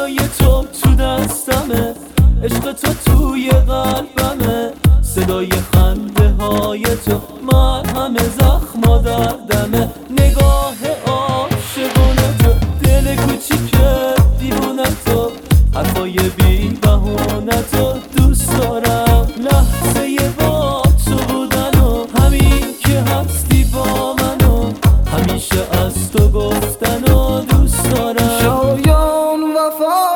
صدای تو تو دستمه، عشق تو توی قلبمه، صدای خنده های تو مرهم زخما دردمه، نگاه عاشقونه تو، دل کوچیک دیوونه تو، حرفای بی بهونه تو دوست دارم، لحظه با تو بودن و همین که هستی با من و همیشه از تو گفتن و دوست دارم. شایان وفا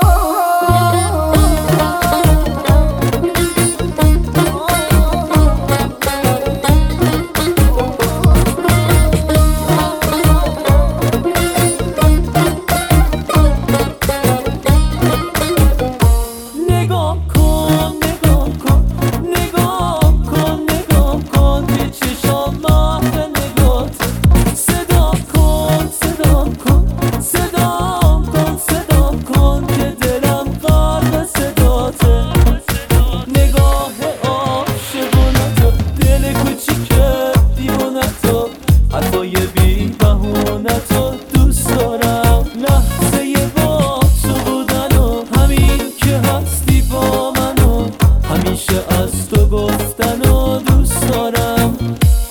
حرفای بی بهونه تو دوست دارم، لحظه با تو بودن و همین که هستی با من و همیشه از تو گفتن و دوست دارم.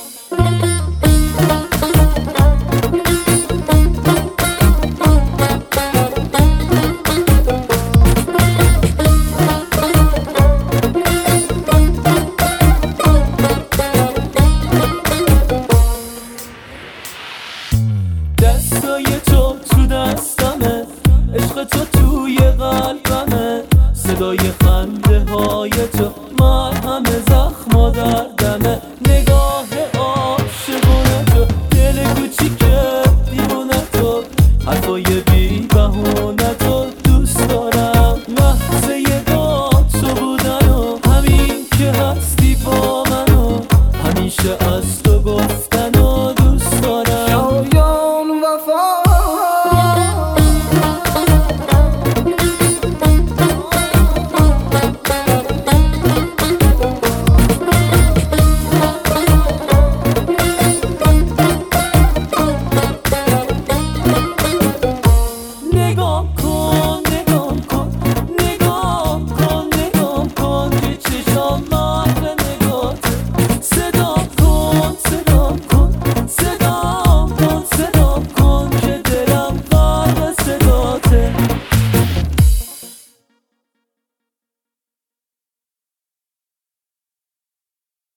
دستای تو تو دستمه، عشق تو توی قلبمه، صدای خنده های تو مرهم زخما دردمه، نگاه عاشقونه تو، دل کوچیک دیوونه تو، حرفای بی